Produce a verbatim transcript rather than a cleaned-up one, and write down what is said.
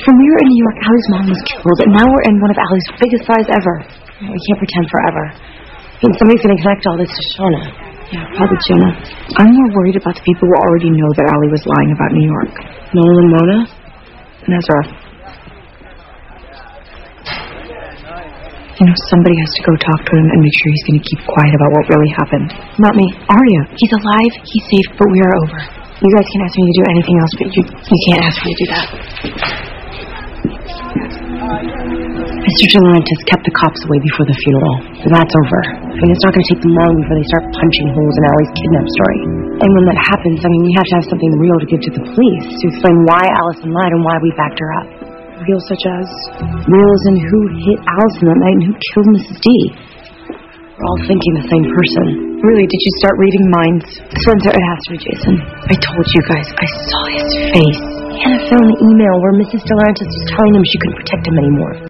When we were in New York, Allie's mom was killed, and now we're in one of Allie's biggest lies ever. We can't pretend forever. I mean, somebody's going to connect all this to Shona. Yeah, probably Jonah. I'm more worried about the people who already know that Allie was lying about New York. Noel and Mona, and Ezra. You know, somebody has to go talk to him and make sure he's going to keep quiet about what really happened. Not me. Arya. He's alive, he's safe, but we are over. You guys can ask me to do anything else, but you you can't ask me to do that. Mister DeLaurentis kept the cops away before the funeral. That's over. I mean, it's not going to take them long before they start punching holes in Allie's kidnap story. And when that happens, I mean, we have to have something real to give to the police to explain why Allison lied and why we backed her up. Real such as? Real as in who hit Allison that night and who killed Missus D. We're all thinking the same person. Really, did you start reading minds? Spencer, it has to be Jason. I told you guys, I saw his face. Hannah found the email where Missus DeLaurentis was telling him she couldn't protect him anymore.